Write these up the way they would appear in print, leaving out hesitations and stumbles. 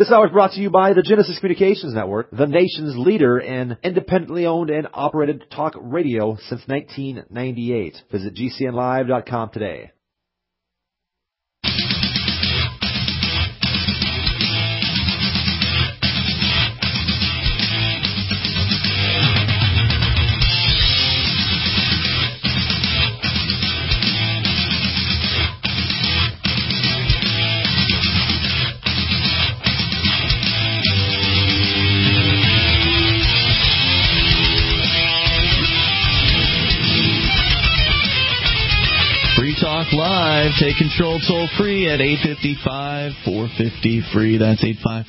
This hour is brought to you by the Genesis Communications Network, the nation's leader in independently owned and operated talk radio since 1998. Visit GCNlive.com today. Talk Live. Take control toll free at 855-450-FREE. That's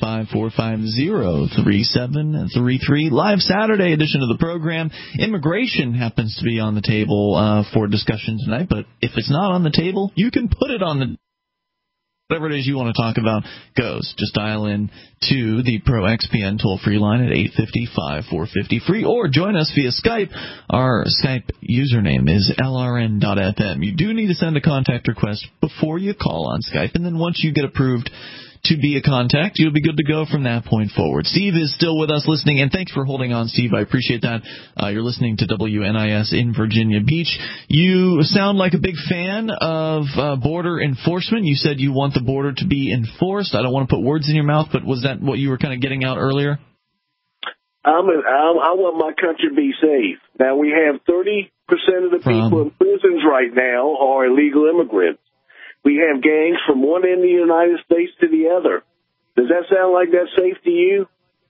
855-450-3733. Live Saturday edition of the program. Immigration happens to be on the table for discussion tonight, but if it's not on the table, you can put it on the whatever it is you want to talk about goes. Just dial in to the Pro XPN toll-free line at 855-450-FREE or join us via Skype. Our Skype username is LRN.FM. You do need to send a contact request before you call on Skype, and then once you get approved to be a contact, you'll be good to go from that point forward. Steve is still with us listening, and thanks for holding on, Steve. I appreciate that. You're listening to WNIS in Virginia Beach. You sound like a big fan of border enforcement. You said you want the border to be enforced. I don't want to put words in your mouth, but was that what you were kind of getting out earlier? I want my country to be safe. Now, we have 30% of the people in prisons right now are illegal immigrants. We have gangs from one end of the United States to the other. Does that sound like that's safe to you?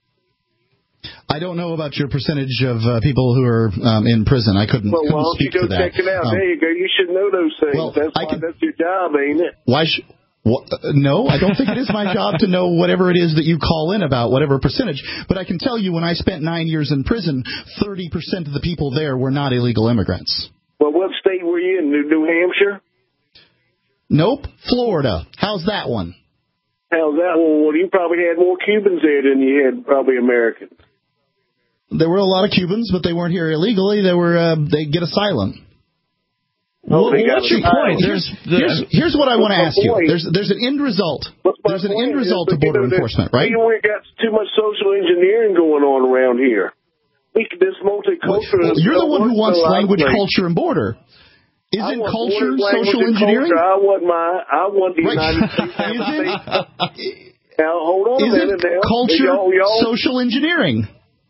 I don't know about your percentage of people who are in prison. I couldn't speak to that. Well, why don't you go check it out? There you go. You should know those things. Well, that's your job, ain't it? No, I don't think it is my job to know whatever it is that you call in about, whatever percentage. But I can tell you when I spent 9 years in prison, 30% of the people there were not illegal immigrants. Well, what state were you in? New Hampshire? Nope, Florida. How's that one? How's that one? Well, you probably had more Cubans there than you had probably Americans. There were a lot of Cubans, but they weren't here illegally. They get asylum. What's your point? Here's what I want to ask you. There's an end result. There's an end result to border enforcement, right? We got too much social engineering going on around here. This multicultural. You're the one who wants language, culture, and border. Isn't culture social engineering? I want the United States. Now, hold on a minute. Isn't culture social engineering?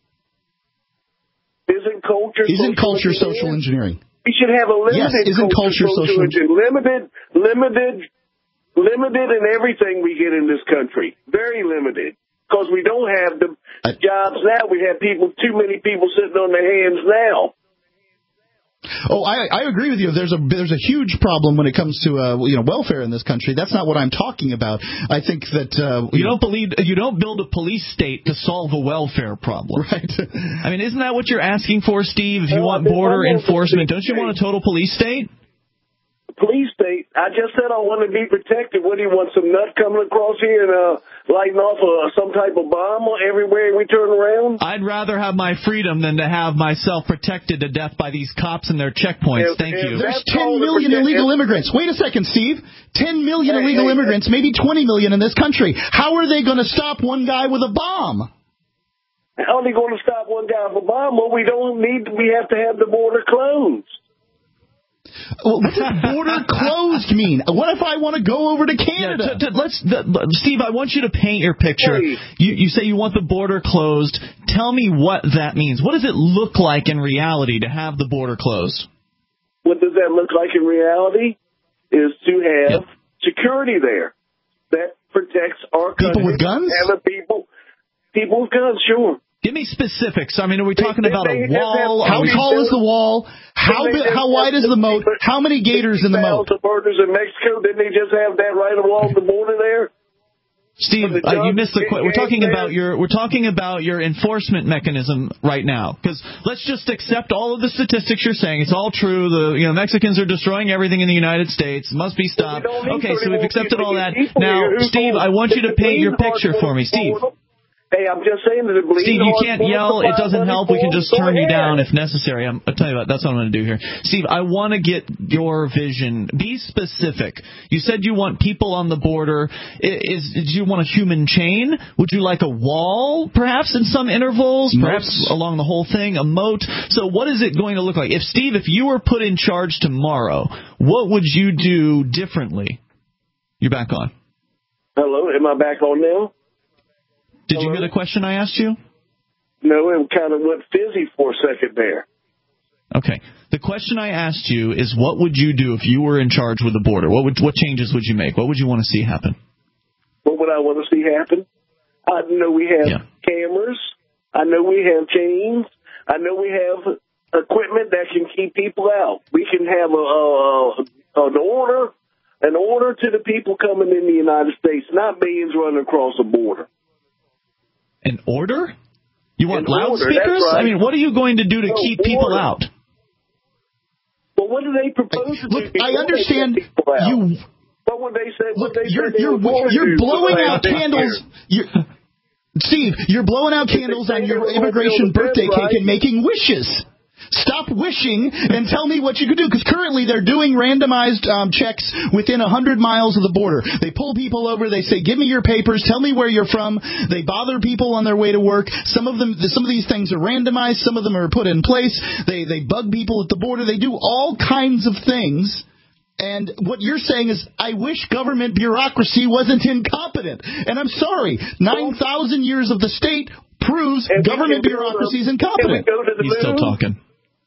Isn't culture social engineering? We should have a limited culture social engineering. Limited in everything we get in this country. Very limited. Because we don't have the jobs now. We have too many people sitting on their hands now. Oh, I agree with you. There's a huge problem when it comes to welfare in this country. That's not what I'm talking about. I think that you don't build a police state to solve a welfare problem. Right. I mean, isn't that what you're asking for, Steve? If you want border enforcement, don't you want a total police state? Police state. I just said I want to be protected. What do you want, some nut coming across here and lighting off some type of bomb everywhere we turn around? I'd rather have my freedom than to have myself protected to death by these cops and their checkpoints. Thank you. There's 10 million illegal immigrants. Wait a second, Steve. 10 million illegal immigrants, maybe 20 million in this country. How are they going to stop one guy with a bomb? How are they going to stop one guy with a bomb? Well, we have to have the border closed. Well, what does border closed mean? What if I want to go over to Canada? Steve, I want you to paint your picture. Hey. You say you want the border closed. Tell me what that means. What does it look like in reality to have the border closed? What does that look like in reality? Is to have security there that protects our country. People with guns? People with guns, sure. Give me specifics. I mean, are we talking about a wall? How tall is the wall? How wide is the moat? How many gators in the moat? Murders in Mexico, didn't they just have that right along the border there? Steve, you missed the question. We're talking about your enforcement mechanism right now. Because let's just accept all of the statistics you're saying. It's all true. The Mexicans are destroying everything in the United States. It must be stopped. Okay, so we've accepted all that. Now, Steve, I want you to paint your picture for me, Steve. Hey, I'm just saying that Steve, you can't yell. It doesn't help. We can just turn you down if necessary. I'll tell you what. That's what I'm going to do here. Steve, I want to get your vision. Be specific. You said you want people on the border. Do you want a human chain? Would you like a wall, perhaps in some intervals, perhaps along the whole thing, a moat? So what is it going to look like? If you were put in charge tomorrow, what would you do differently? You're back on. Hello, am I back on now? Did you hear the question I asked you? No, it kind of went fizzy for a second there. Okay. The question I asked you is, what would you do if you were in charge with the border? What changes would you make? What would you want to see happen? What would I want to see happen? I know we have cameras. I know we have chains. I know we have equipment that can keep people out. We can have an order to the people coming in the United States, not millions running across the border. An order? You want loudspeakers? Right. I mean, what are you going to do to keep people out? Well, what do they propose to do? Look, I understand you. What would they say? Look, you're blowing out candles. Steve, you're blowing out candles on your immigration birthday cake and making wishes. Stop wishing and tell me what you could do, because currently they're doing randomized checks within 100 miles of the border. They pull people over. They say, give me your papers. Tell me where you're from. They bother people on their way to work. Some of these things are randomized. Some of them are put in place. They bug people at the border. They do all kinds of things. And what you're saying is, I wish government bureaucracy wasn't incompetent. And I'm sorry, 9,000 years of the state proves government bureaucracy is incompetent. He's still talking.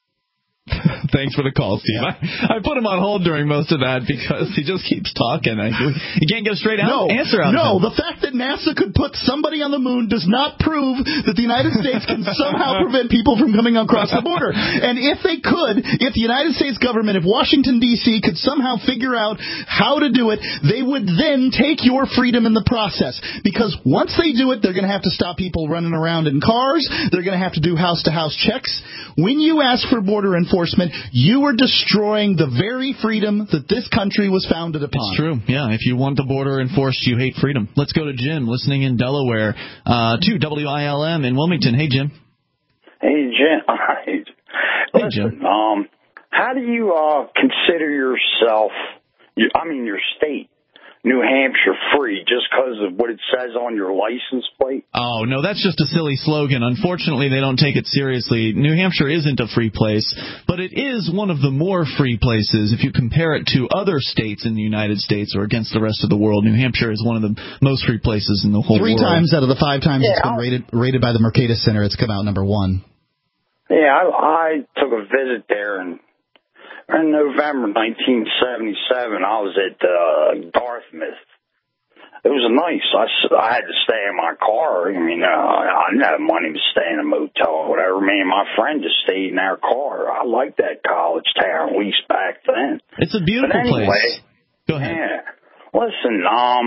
Thanks for the call, Steve. I put him on hold during most of that because he just keeps talking. You can't get a straight answer out of him. No, the fact that NASA could put somebody on the moon does not prove that the United States can somehow prevent people from coming across the border. And if they could, if the United States government, if Washington, D.C. could somehow figure out how to do it, they would then take your freedom in the process. Because once they do it, they're going to have to stop people running around in cars. They're going to have to do house-to-house checks. When you ask for border enforcement, you are destroying the very freedom that this country was founded upon. It's true. Yeah, if you want the border enforced, you hate freedom. Let's go to Jim, listening in Delaware, to WILM in Wilmington. Hey, Jim. Hey, Jim. Hey, Jim. How do you consider yourself, your state, New Hampshire, free just because of what it says on your license plate? Oh, no, that's just a silly slogan. Unfortunately, they don't take it seriously. New Hampshire isn't a free place, but it is one of the more free places. If you compare it to other states in the United States or against the rest of the world, New Hampshire is one of the most free places in the whole world. 3 times out of the 5 times it's been rated by the Mercatus Center, it's come out number 1. Yeah, I took a visit there in November 1977, I was at Dartmouth. It was nice. I had to stay in my car. I didn't have money to stay in a motel or whatever. Me and my friend just stayed in our car. I liked that college town, at least back then. It's a beautiful place. Go ahead. Yeah. Listen,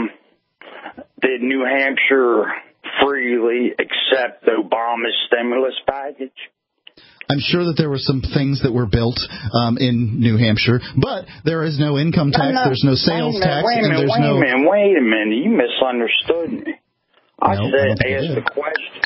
did New Hampshire freely accept Obama's stimulus package? I'm sure that there were some things that were built in New Hampshire, but there is no income tax, there's no sales tax, Wait a minute, you misunderstood me. I asked the question.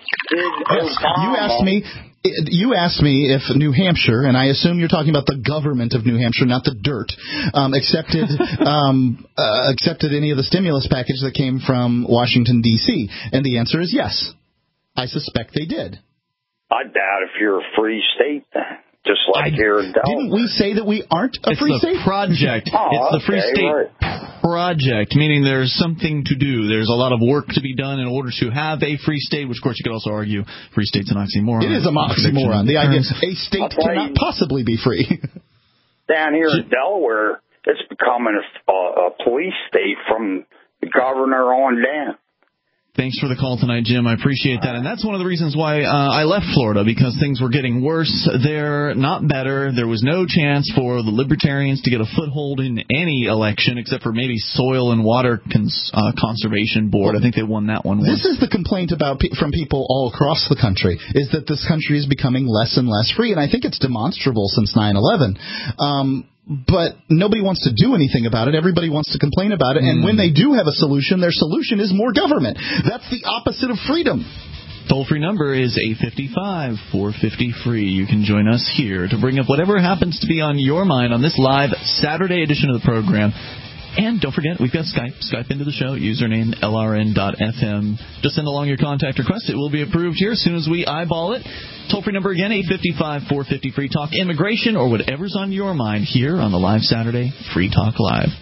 You asked me if New Hampshire, and I assume you're talking about the government of New Hampshire, not the dirt, accepted any of the stimulus package that came from Washington, D.C., and the answer is yes. I suspect they did. I doubt if you're a free state then. Just like here in Delaware. Didn't we say that we aren't a free state? It's the project. It's the Free State Project, meaning there's something to do. There's a lot of work to be done in order to have a free state, which, of course, you could also argue free state's an oxymoron. It is a oxymoron. The idea is a state cannot possibly be free. Down here in Delaware, it's becoming a police state from the governor on down. Thanks for the call tonight, Jim. I appreciate that. And that's one of the reasons why I left Florida, because things were getting worse there, not better. There was no chance for the Libertarians to get a foothold in any election except for maybe Soil and Water Conservation Board. I think they won that one. This is the complaint from people all across the country, is that this country is becoming less and less free. And I think it's demonstrable since 9/11. but nobody wants to do anything about it. Everybody wants to complain about it. And when they do have a solution, their solution is more government. That's the opposite of freedom. Toll-free number is 855-450-FREE. You can join us here to bring up whatever happens to be on your mind on this live Saturday edition of the program. And don't forget, we've got Skype. Skype into the show, username LRN.FM. Just send along your contact request. It will be approved here as soon as we eyeball it. Toll-free number again, 855-450-FREE. Talk immigration or whatever's on your mind here on the live Saturday Free Talk Live.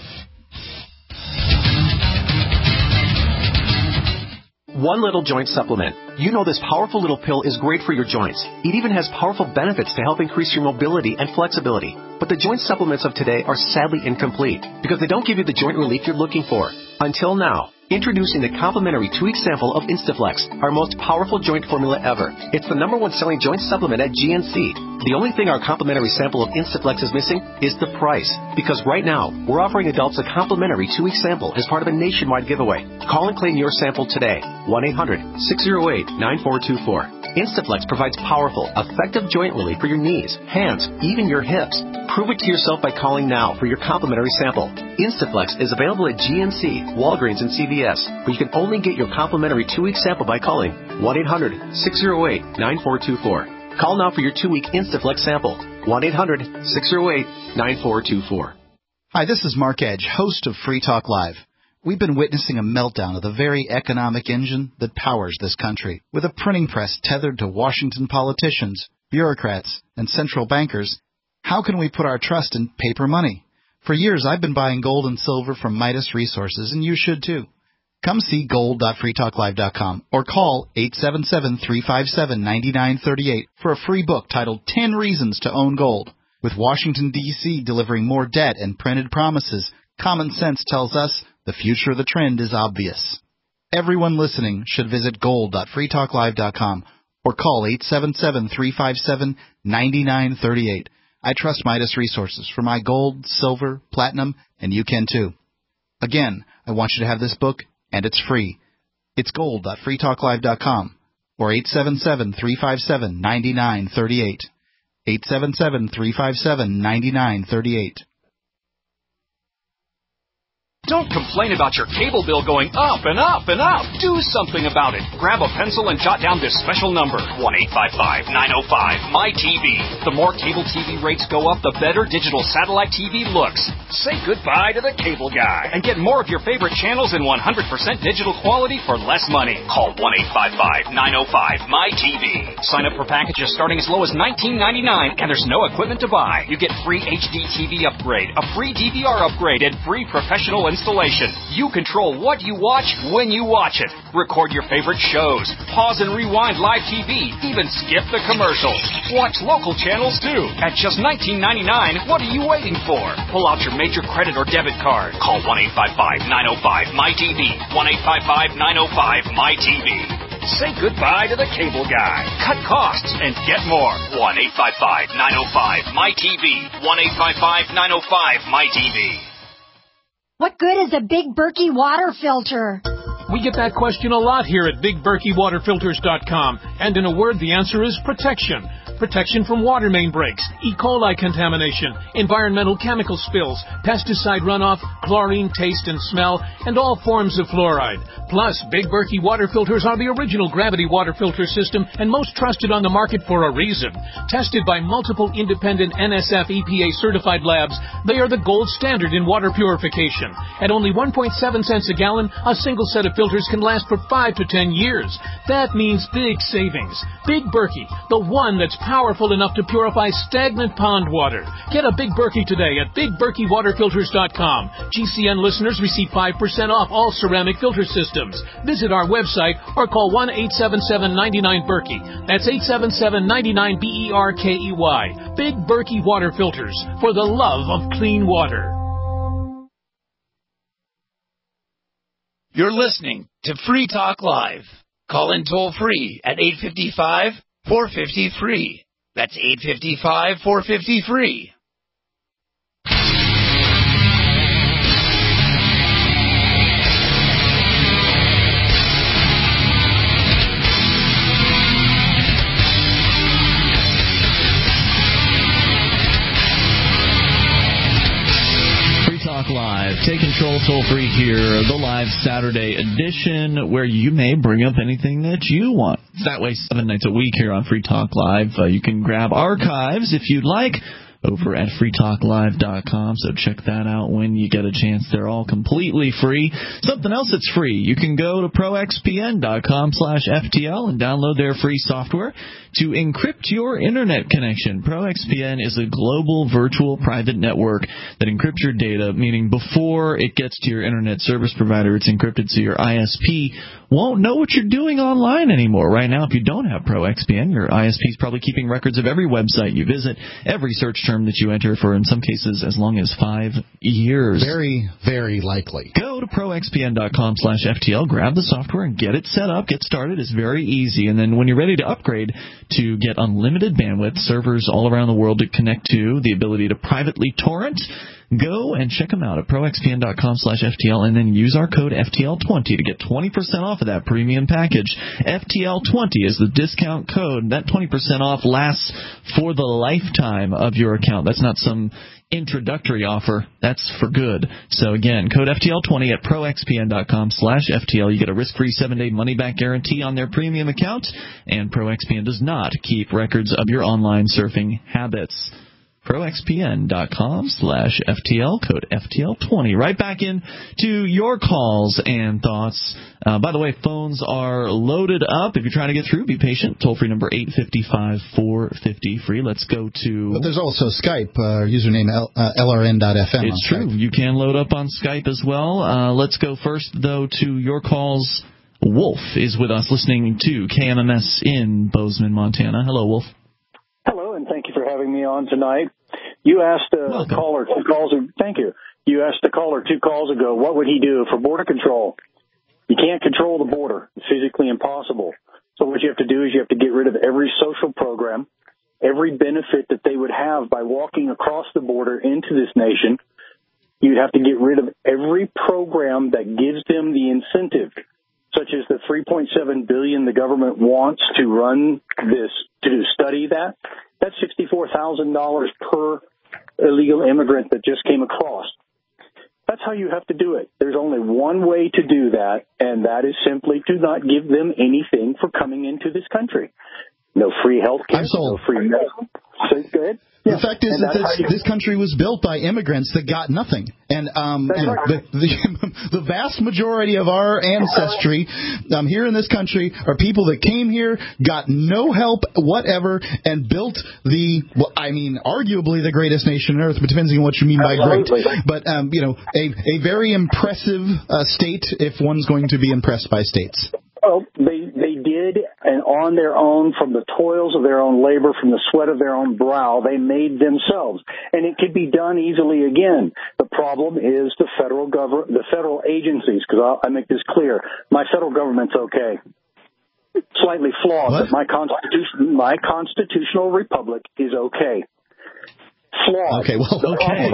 One Little Joint Supplement. You know this powerful little pill is great for your joints. It even has powerful benefits to help increase your mobility and flexibility. But the joint supplements of today are sadly incomplete because they don't give you the joint relief you're looking for. Until now. Introducing the complimentary 2-week sample of Instaflex, our most powerful joint formula ever. It's the #1 selling joint supplement at GNC. The only thing our complimentary sample of Instaflex is missing is the price. Because right now, we're offering adults a complimentary 2-week sample as part of a nationwide giveaway. Call and claim your sample today. 1-800-608-9424. Instaflex provides powerful, effective joint relief for your knees, hands, even your hips. Prove it to yourself by calling now for your complimentary sample. Instaflex is available at GNC, Walgreens, and CVS, but you can only get your complimentary 2-week sample by calling 1-800-608-9424. Call now for your 2-week Instaflex sample. 1-800-608-9424. Hi, this is Mark Edge, host of Free Talk Live. We've been witnessing a meltdown of the very economic engine that powers this country. With a printing press tethered to Washington politicians, bureaucrats, and central bankers, how can we put our trust in paper money? For years, I've been buying gold and silver from Midas Resources, and you should too. Come see gold.freetalklive.com or call 877-357-9938 for a free book titled 10 Reasons to Own Gold. With Washington, D.C. delivering more debt and printed promises, common sense tells us the future of the trend is obvious. Everyone listening should visit gold.freetalklive.com or call 877-357-9938. I trust Midas Resources for my gold, silver, platinum, and you can too. Again, I want you to have this book, and it's free. It's gold.freetalklive.com or 877-357-9938. 877-357-9938. Don't complain about your cable bill going up and up and up. Do something about it. Grab a pencil and jot down this special number, 1-855-905-MY-TV. The more cable TV rates go up, the better digital satellite TV looks. Say goodbye to the cable guy and get more of your favorite channels in 100% digital quality for less money. Call 1-855-905-MY-TV. Sign up for packages starting as low as $19.99, and there's no equipment to buy. You get free HD TV upgrade, a free DVR upgrade, and free professional installation. You control what you watch when you watch it. Record your favorite shows. Pause and rewind live TV. Even skip the commercials. Watch local channels too. At just $19.99, what are you waiting for? Pull out your major credit or debit card. Call 1-855-905-MY-TV. 1-855-905-MY-TV. Say goodbye to the cable guy. Cut costs and get more. 1-855-905-MY-TV. 1-855-905-MY-TV. What good is a Big Berkey water filter? We get that question a lot here at BigBerkeyWaterFilters.com. And in a word, the answer is protection. Protection from water main breaks, E. coli contamination, environmental chemical spills, pesticide runoff, chlorine taste and smell, and all forms of fluoride. Plus, Big Berkey water filters are the original gravity water filter system and most trusted on the market for a reason. Tested by multiple independent NSF EPA certified labs, they are the gold standard in water purification. At only 1.7 cents a gallon, a single set of filters can last for 5 to 10 years. That means big savings. Big Berkey, the one that's powerful enough to purify stagnant pond water. Get a Big Berkey today at BigBerkeyWaterFilters.com. GCN listeners receive 5% off all ceramic filter systems. Visit our website or call 1-877-99-BERKEY. That's 877-99-BERKEY. Big Berkey Water Filters, for the love of clean water. You're listening to Free Talk Live. Call in toll free at 855-450-FREE. That's 855-450-FREE. toll-free here, the live Saturday edition, where you may bring up anything that you want. It's that way 7 nights a week here on Free Talk Live. You can grab archives if you'd like over at freetalklive.com, so check that out when you get a chance. They're all completely free. Something else that's free, you can go to proxpn.com/FTL and download their free software to encrypt your internet connection. ProXPN is a global virtual private network that encrypts your data, meaning before it gets to your internet service provider, it's encrypted so your ISP won't know what you're doing online anymore. Right now, if you don't have ProXPN, your ISP is probably keeping records of every website you visit, every search term that you enter for, in some cases, as long as 5 years. Very, very likely. Go to proxpn.com/FTL, grab the software, and get it set up, get started. It's very easy. And then when you're ready to upgrade to get unlimited bandwidth, servers all around the world to connect to, the ability to privately torrent, go and check them out at proxpn.com/FTL and then use our code FTL20 to get 20% off of that premium package. FTL20 is the discount code. That 20% off lasts for the lifetime of your account. That's not some introductory offer. That's for good. So again, code FTL20 at proxpn.com/FTL. You get a risk-free 7-day money-back guarantee on their premium account, and ProXPN does not keep records of your online surfing habits. proxpn.com/FTL, code FTL20. Right back in to your calls and thoughts. By the way, phones are loaded up. If you're trying to get through, be patient. Toll-free number 855-450-FREE. Let's go to... But there's also Skype, username LRN.FM. It's true. Skype. You can load up on Skype as well. Let's go first, though, to your calls. Wolf is with us listening to KMMS in Bozeman, Montana. Hello, Wolf. Hello, and thank you for having me on tonight. You asked a caller 2 calls. Thank you. You asked a caller 2 calls ago, what would he do for border control? You can't control the border. It's physically impossible. So what you have to do is you have to get rid of every social program, every benefit that they would have by walking across the border into this nation. You'd have to get rid of every program that gives them the incentive, such as the $3.7 billion the government wants to run this, to study that. That's $64,000 per illegal immigrant that just came across. That's how you have to do it. There's only one way to do that, and that is simply to not give them anything for coming into this country. No free health care, no free medicine. So good. The fact is that this country was built by immigrants that got nothing. And the vast majority of our ancestry here in this country are people that came here, got no help whatever, and built arguably the greatest nation on earth, but depends on what you mean by great. But, a very impressive state if one's going to be impressed by states. Well, they did, and on their own, from the toils of their own labor, from the sweat of their own brow, they made themselves. And it could be done easily again. The problem is the federal government, the federal agencies, because I make this clear. My federal government's okay. Slightly flawed, but my constitutional republic is okay. Flawed. Okay, well, okay.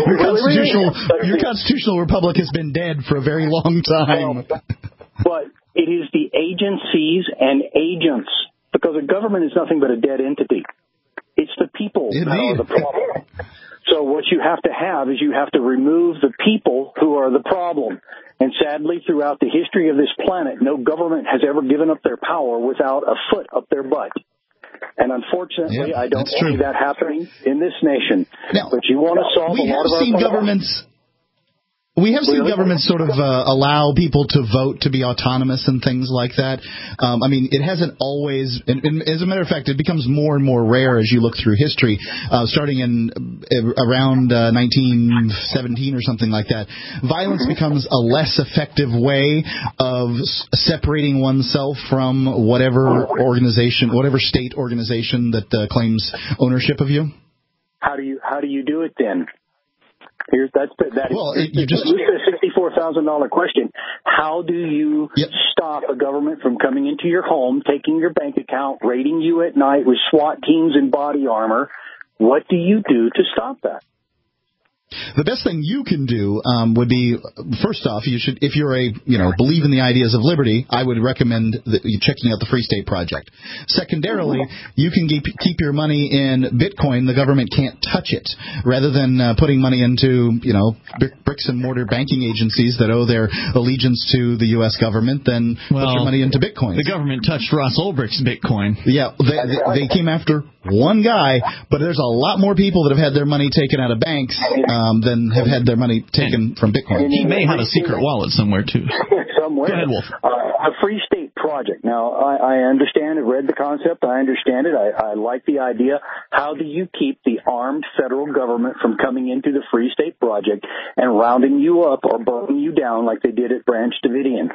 Your constitutional republic has been dead for a very long time. But it is the agencies and agents, because a government is nothing but a dead entity. It's the people that are the problem. So what you have to have is you have to remove the people who are the problem. And sadly, throughout the history of this planet, no government has ever given up their power without a foot up their butt. And unfortunately, I don't see that happening in this nation. Now, but you want to solve a lot of our problems. We have seen governments sort of allow people to vote to be autonomous and things like that. It hasn't always, and as a matter of fact, it becomes more and more rare as you look through history, starting in around 1917 or something like that. Violence becomes a less effective way of separating oneself from whatever organization, whatever state organization that claims ownership of you. How do you do it then? That's a $64,000 question. How do you stop a government from coming into your home, taking your bank account, raiding you at night with SWAT teams in body armor? What do you do to stop that? The best thing you can do would be, first off, you should, if you're believe in the ideas of liberty, I would recommend you checking out the Free State Project. Secondarily, you can keep your money in Bitcoin. The government can't touch it. Rather than putting money into, bricks and mortar banking agencies that owe their allegiance to the U.S. government, then put your money into Bitcoin. The government touched Ross Ulbricht's Bitcoin. Yeah, they came after one guy, but there's a lot more people that have had their money taken out of banks than have had their money taken from Bitcoin. He may have a secret wallet somewhere, too. Somewhere. Go ahead, Wolf. A Free State Project. Now, I understand it, read the concept. I understand it. I like the idea. How do you keep the armed federal government from coming into the Free State Project and rounding you up or burning you down like they did at Branch Davidian?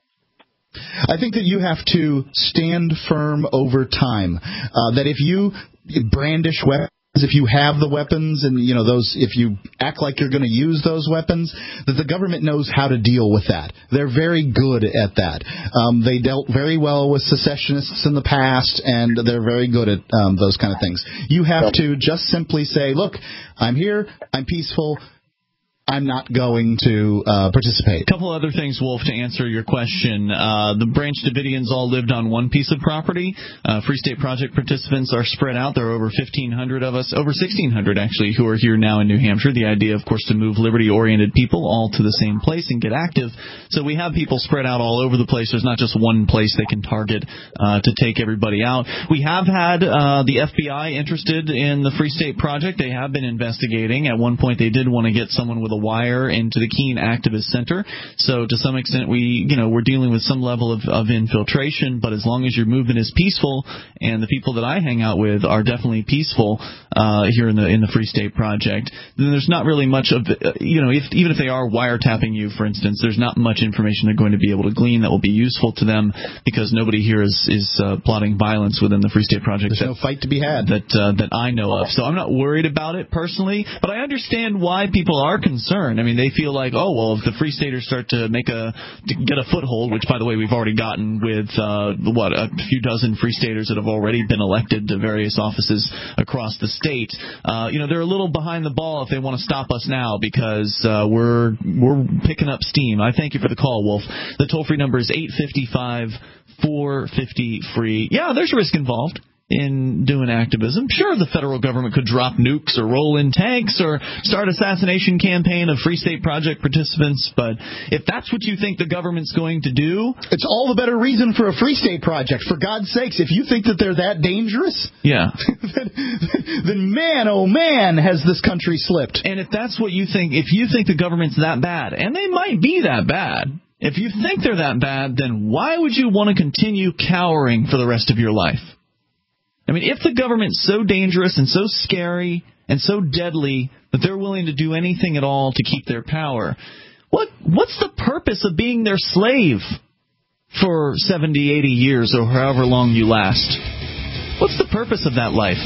I think that you have to stand firm over time. That if you brandish weapons, if you have the weapons and, if you act like you're going to use those weapons, that the government knows how to deal with that. They're very good at that. They dealt very well with secessionists in the past, and they're very good at those kind of things. You have to just simply say, look, I'm here, I'm peaceful, I'm not going to participate. A couple other things, Wolf, to answer your question. The Branch Davidians all lived on one piece of property. Free State Project participants are spread out. There are over 1,500 of us, over 1,600 actually, who are here now in New Hampshire. The idea, of course, to move liberty-oriented people all to the same place and get active. So we have people spread out all over the place. There's not just one place they can target to take everybody out. We have had the FBI interested in the Free State Project. They have been investigating. At one point, they did want to get someone with a wire into the Keene Activist Center. So to some extent, we're dealing with some level of infiltration, but as long as your movement is peaceful, and the people that I hang out with are definitely peaceful here in the Free State Project, then there's not really much of, even if they are wiretapping you, for instance, there's not much information they're going to be able to glean that will be useful to them, because nobody here is plotting violence within the Free State Project. There's no fight to be had. That I know of. So I'm not worried about it personally, but I understand why people are concerned. I mean, they feel like, if the Free Staters start to get a foothold, which, by the way, we've already gotten with, a few dozen Free Staters that have already been elected to various offices across the state, they're a little behind the ball if they want to stop us now, because we're picking up steam. I thank you for the call, Wolf. The toll-free number is 855-450-FREE. Yeah, there's risk involved in doing activism. Sure, the federal government could drop nukes or roll in tanks or start assassination campaign of Free State Project participants, but if that's what you think the government's going to do... It's all the better reason for a Free State Project, for God's sakes. If you think that they're that dangerous, then man, oh man, has this country slipped. And if that's what you think, if you think the government's that bad, and they might be that bad, if you think they're that bad, then why would you want to continue cowering for the rest of your life? I mean, if the government's so dangerous and so scary and so deadly that they're willing to do anything at all to keep their power, what's the purpose of being their slave for 70, 80 years or however long you last? What's the purpose of that life?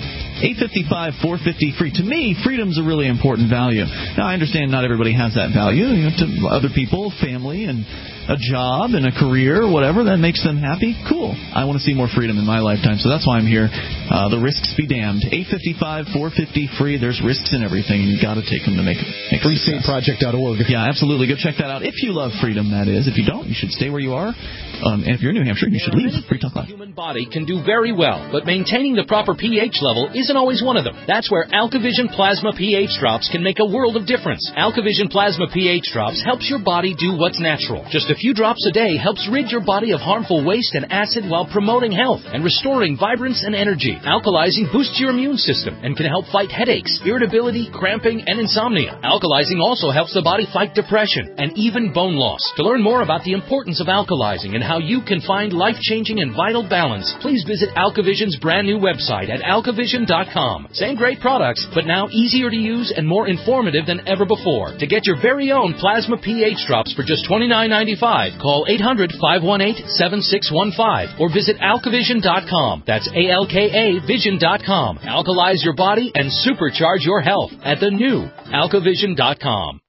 855-450-FREE. To me, freedom's a really important value. Now, I understand not everybody has that value. To other people, family, and a job and a career, whatever, that makes them happy. Cool. I want to see more freedom in my lifetime, so that's why I'm here. The risks be damned. 855-450-FREE. There's risks in everything, and you've got to take them to make it. FreeStateProject.org. Yeah, absolutely. Go check that out. If you love freedom, that is. If you don't, you should stay where you are. And if you're in New Hampshire, you should leave. Free Talk Live. The human body can do very well, but maintaining the proper pH level isn't always one of them. That's where AlkaVision Plasma pH Drops can make a world of difference. AlkaVision Plasma pH Drops helps your body do what's natural. Just a few drops a day helps rid your body of harmful waste and acid while promoting health and restoring vibrance and energy. Alkalizing boosts your immune system and can help fight headaches, irritability, cramping, and insomnia. Alkalizing also helps the body fight depression and even bone loss. To learn more about the importance of alkalizing and how you can find life-changing and vital balance, please visit AlkaVision's brand new website at alkavision.com. Same great products, but now easier to use and more informative than ever before. To get your very own Plasma pH Drops for just $29.95, call 800-518-7615 or visit alkavision.com. That's ALKA Vision.com. Alkalize your body and supercharge your health at the new alkavision.com.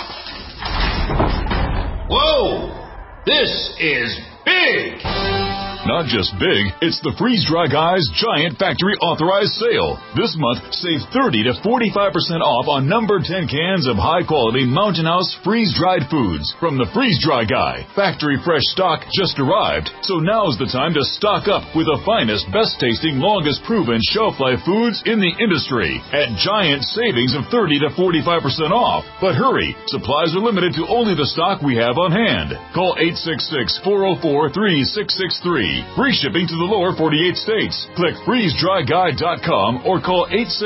Whoa! This is big! Not just big, it's the Freeze Dry Guy's Giant Factory Authorized Sale. This month, save 30 to 45% off on number 10 cans of high-quality Mountain House freeze-dried foods from the Freeze Dry Guy. Factory fresh stock just arrived, so now's the time to stock up with the finest, best-tasting, longest-proven shelf-life foods in the industry at giant savings of 30 to 45% off. But hurry, supplies are limited to only the stock we have on hand. Call 866-404-3663. Free shipping to the lower 48 states. Click freezedryguy.com or call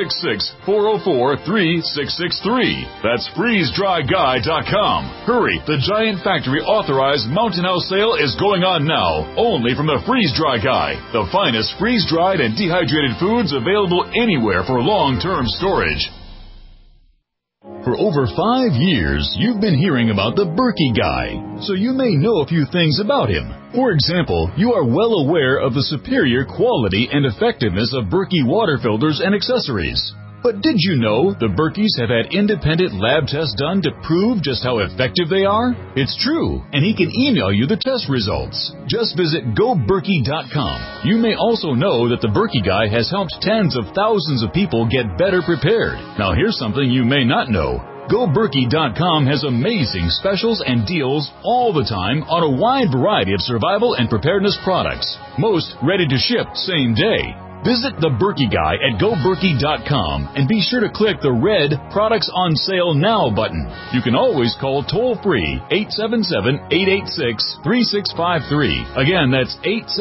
866-404-3663. That's freezedryguy.com. Hurry, the Giant Factory Authorized Mountain House Sale is going on now, only from the Freeze Dry Guy, the finest freeze-dried and dehydrated foods available anywhere for long-term storage. For over 5 years, you've been hearing about the Berkey Guy, so you may know a few things about him. For example, you are well aware of the superior quality and effectiveness of Berkey water filters and accessories. But did you know the Berkeys have had independent lab tests done to prove just how effective they are? It's true, and he can email you the test results. Just visit GoBerkey.com. You may also know that the Berkey Guy has helped tens of thousands of people get better prepared. Now here's something you may not know. GoBerkey.com has amazing specials and deals all the time on a wide variety of survival and preparedness products. Most ready to ship same day. Visit the Berkey Guy at GoBerkey.com and be sure to click the red Products on Sale Now button. You can always call toll-free 877-886-3653. Again, that's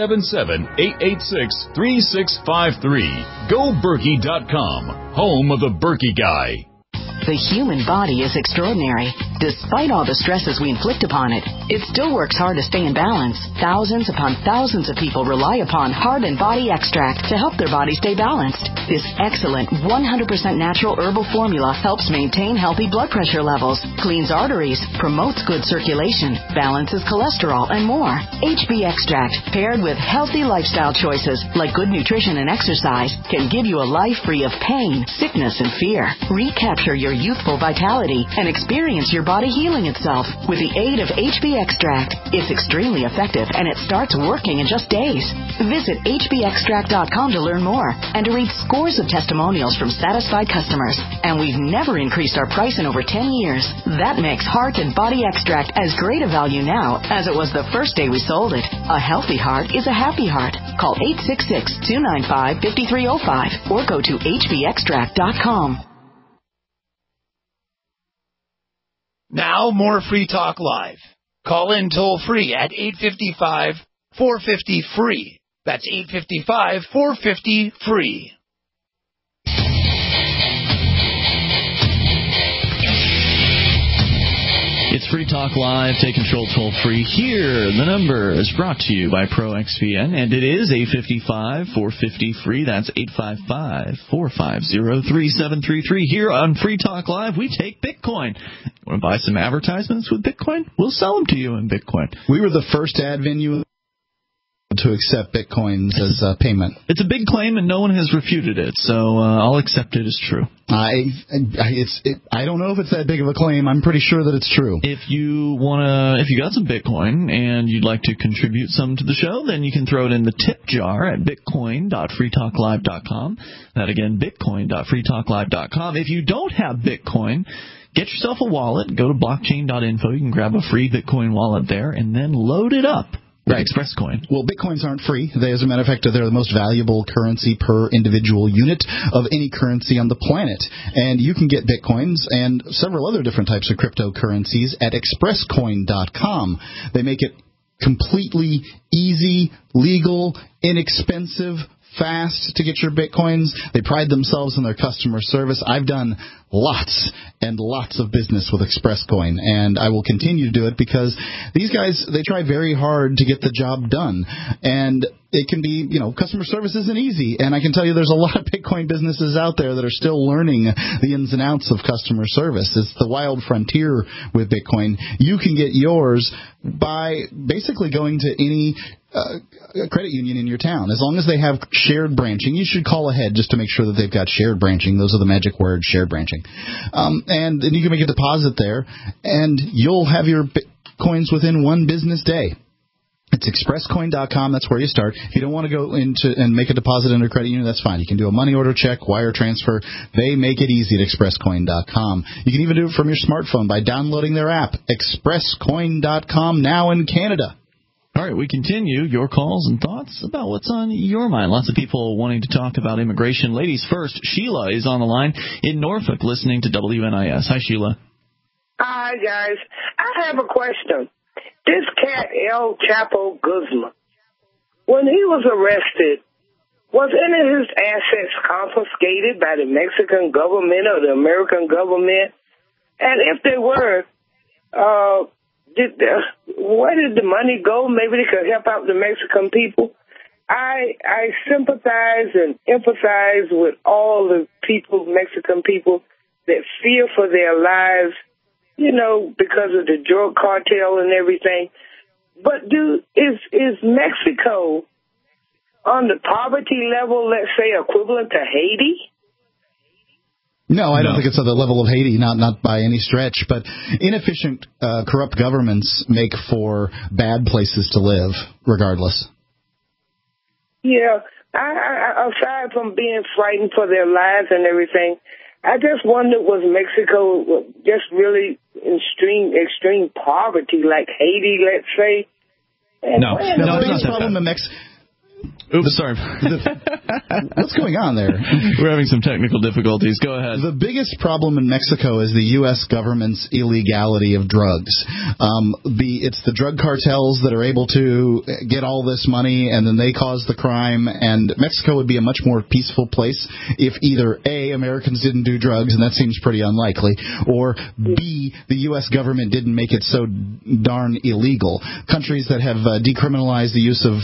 877-886-3653. GoBerkey.com, home of the Berkey Guy. The human body is extraordinary. Despite all the stresses we inflict upon it, it still works hard to stay in balance. Thousands upon thousands of people rely upon Heart and Body Extract to help their body stay balanced. This excellent 100% natural herbal formula helps maintain healthy blood pressure levels, cleans arteries, promotes good circulation, balances cholesterol, and more. HB Extract, paired with healthy lifestyle choices like good nutrition and exercise, can give you a life free of pain, sickness, and fear. Recapture your youthful vitality and experience your body healing itself with the aid of HB Extract. It's extremely effective and it starts working in just days. Visit hbextract.com to learn more and to read scores of testimonials from satisfied customers. And we've never increased our price in over 10 years. That makes Heart and Body Extract as great a value now as it was the first day we sold it. A healthy heart is a happy heart. Call 866-295-5305 or go to hbextract.com. Now, more Free Talk Live. Call in toll-free at 855-450-FREE. That's 855-450-FREE. It's Free Talk Live. Take control toll-free here. The number is brought to you by ProXPN, and it is 855-450-FREE. That's 855-450-3733. Here on Free Talk Live, we take Bitcoin. Want to buy some advertisements with Bitcoin? We'll sell them to you in Bitcoin. We were the first ad venue to accept Bitcoins as payment. It's a big claim, and no one has refuted it, so I'll accept it as true. I don't know if it's that big of a claim. I'm pretty sure that it's true. If you got some Bitcoin and you'd like to contribute some to the show, then you can throw it in the tip jar at bitcoin.freetalklive.com. That again, bitcoin.freetalklive.com. If you don't have Bitcoin, get yourself a wallet. Go to blockchain.info. You can grab a free Bitcoin wallet there and then load it up. Right. ExpressCoin. Well, Bitcoins aren't free. They, as a matter of fact, they're the most valuable currency per individual unit of any currency on the planet. And you can get Bitcoins and several other different types of cryptocurrencies at expresscoin.com. They make it completely easy, legal, inexpensive, fast to get your Bitcoins. They pride themselves on their customer service. I've done lots and lots of business with ExpressCoin, and I will continue to do it because these guys, they try very hard to get the job done. And it can be, customer service isn't easy. And I can tell you there's a lot of Bitcoin businesses out there that are still learning the ins and outs of customer service. It's the wild frontier with Bitcoin. You can get yours by basically going to any credit union in your town. As long as they have shared branching, you should call ahead just to make sure that they've got shared branching. Those are the magic words, shared branching. And then you can make a deposit there, and you'll have your Bitcoins within one business day. It's expresscoin.com. That's where you start. If you don't want to go into and make a deposit under credit union, that's fine. You can do a money order check, wire transfer. They make it easy at expresscoin.com. You can even do it from your smartphone by downloading their app, expresscoin.com, now in Canada. All right, we continue your calls and thoughts about what's on your mind. Lots of people wanting to talk about immigration. Ladies first, Sheila is on the line in Norfolk listening to WNIS. Hi, Sheila. Hi, guys. I have a question. This cat, El Chapo Guzman, when he was arrested, was any of his assets confiscated by the Mexican government or the American government? And if they were, where did the money go? Maybe they could help out the Mexican people. I sympathize and empathize with all the people, Mexican people, that fear for their lives, because of the drug cartel and everything. But is Mexico on the poverty level, let's say, equivalent to Haiti? No, I don't think it's at the level of Haiti, not by any stretch. But inefficient, corrupt governments make for bad places to live, regardless. Yeah, I aside from being frightened for their lives and everything, I just wondered, was Mexico just really in extreme poverty, like Haiti, let's say? And no, the biggest problem in Mexico. Oops, sorry. What's going on there? We're having some technical difficulties. Go ahead. The biggest problem in Mexico is the U.S. government's illegality of drugs. It's the drug cartels that are able to get all this money, and then they cause the crime. And Mexico would be a much more peaceful place if either A, Americans didn't do drugs, and that seems pretty unlikely, or B, the U.S. government didn't make it so darn illegal. Countries that have decriminalized the use of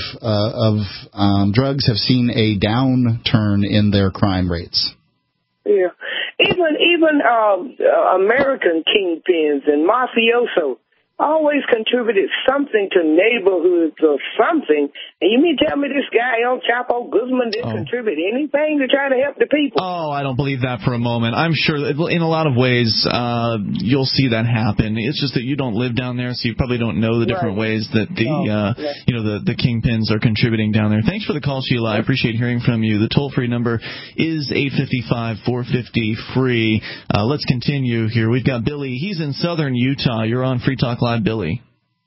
drugs have seen a downturn in their crime rates. Yeah, even American kingpins and mafioso always contributed something to neighborhoods or something. And you mean tell me this guy, El Chapo Guzman, didn't contribute anything to try to help the people? Oh, I don't believe that for a moment. I'm sure that in a lot of ways you'll see that happen. It's just that you don't live down there, so you probably don't know the different ways that the kingpins are contributing down there. Thanks for the call, Sheila. I appreciate hearing from you. The toll-free number is 855-450-FREE. Let's continue here. We've got Billy. He's in southern Utah. You're on Free Talk Live, Billy.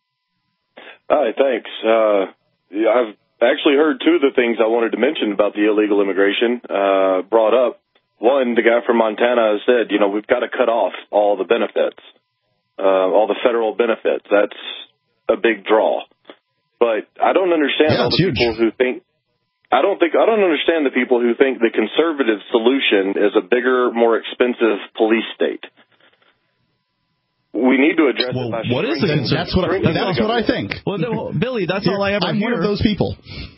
Hi, thanks. I've actually heard two of the things I wanted to mention about the illegal immigration brought up. One, the guy from Montana said, we've got to cut off all the benefits, all the federal benefits. That's a big draw. But I don't understand all the people who think. I don't understand the people who think the conservative solution is a bigger, more expensive police state. We need to address it by what is the That's what I think. Well, no, Billy, that's all I ever I'm hear. one of those people.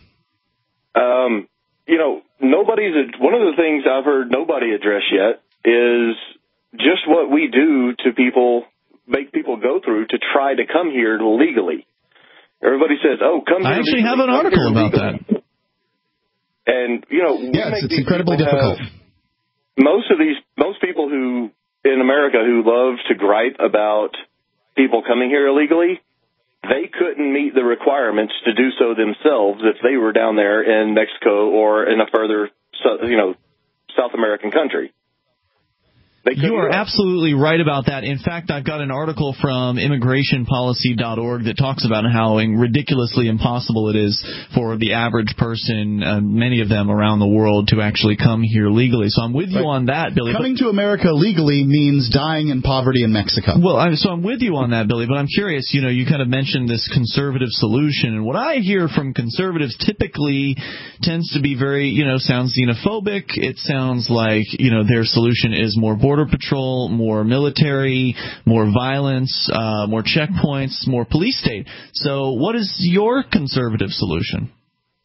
One of the things I've heard nobody address yet is just what we do to people, make people go through to try to come here legally. Everybody says, come here. I actually have an article about that. And, it's incredibly difficult. Most people who in America who love to gripe about people coming here illegally, they couldn't meet the requirements to do so themselves if they were down there in Mexico or in a further, South American country. You are absolutely right about that. In fact, I've got an article from immigrationpolicy.org that talks about how ridiculously impossible it is for the average person, many of them around the world, to actually come here legally. So I'm with you on that, Billy. Coming to America legally means dying in poverty in Mexico. Well, I'm with you on that, Billy, but I'm curious, you kind of mentioned this conservative solution, and what I hear from conservatives typically tends to be very, sounds xenophobic. It sounds like, their solution is more border patrol, more military, more violence, more checkpoints, more police state. So what is your conservative solution?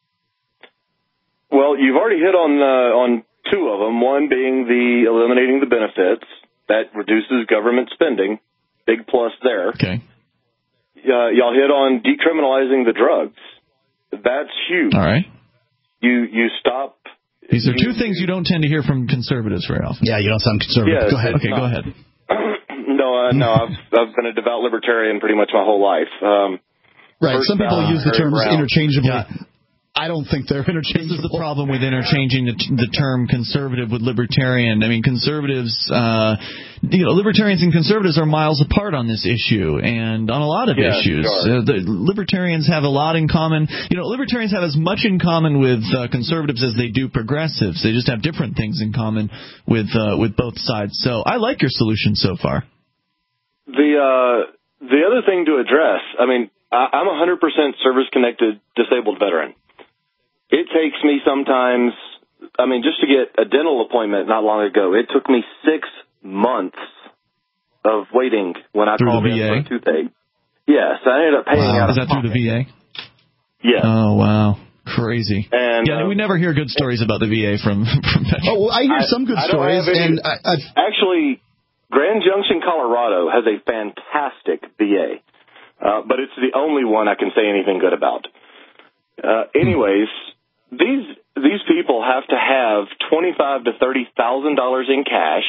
Well, you've already hit on two of them, one being the eliminating the benefits. That reduces government spending. Big plus there. Okay. Y'all hit on decriminalizing the drugs. That's huge. All right. You stop. These are two things you don't tend to hear from conservatives very often. Yeah, you don't sound conservative. Yes, go ahead. Okay, go ahead. No, I've been a devout libertarian pretty much my whole life. Right. Some people use the terms interchangeably. Yeah. I don't think they're interchangeable. This is the problem with interchanging the term conservative with libertarian. I mean, conservatives, libertarians and conservatives are miles apart on this issue and on a lot of issues. Sure. The libertarians have a lot in common. Libertarians have as much in common with conservatives as they do progressives. They just have different things in common with both sides. So I like your solution so far. The other thing to address, I mean, I'm a 100% service-connected disabled veteran. It takes me sometimes, just to get a dental appointment not long ago, it took me 6 months of waiting when I called in for a toothache. Yes, I ended up paying out. Is that through the VA? Yes. Oh, wow. Crazy. And, we never hear good stories about the VA from veterans. Oh, well, I hear some good stories. Actually, Grand Junction, Colorado has a fantastic VA, but it's the only one I can say anything good about. Anyways, these people have to have $25,000 to $30,000 in cash,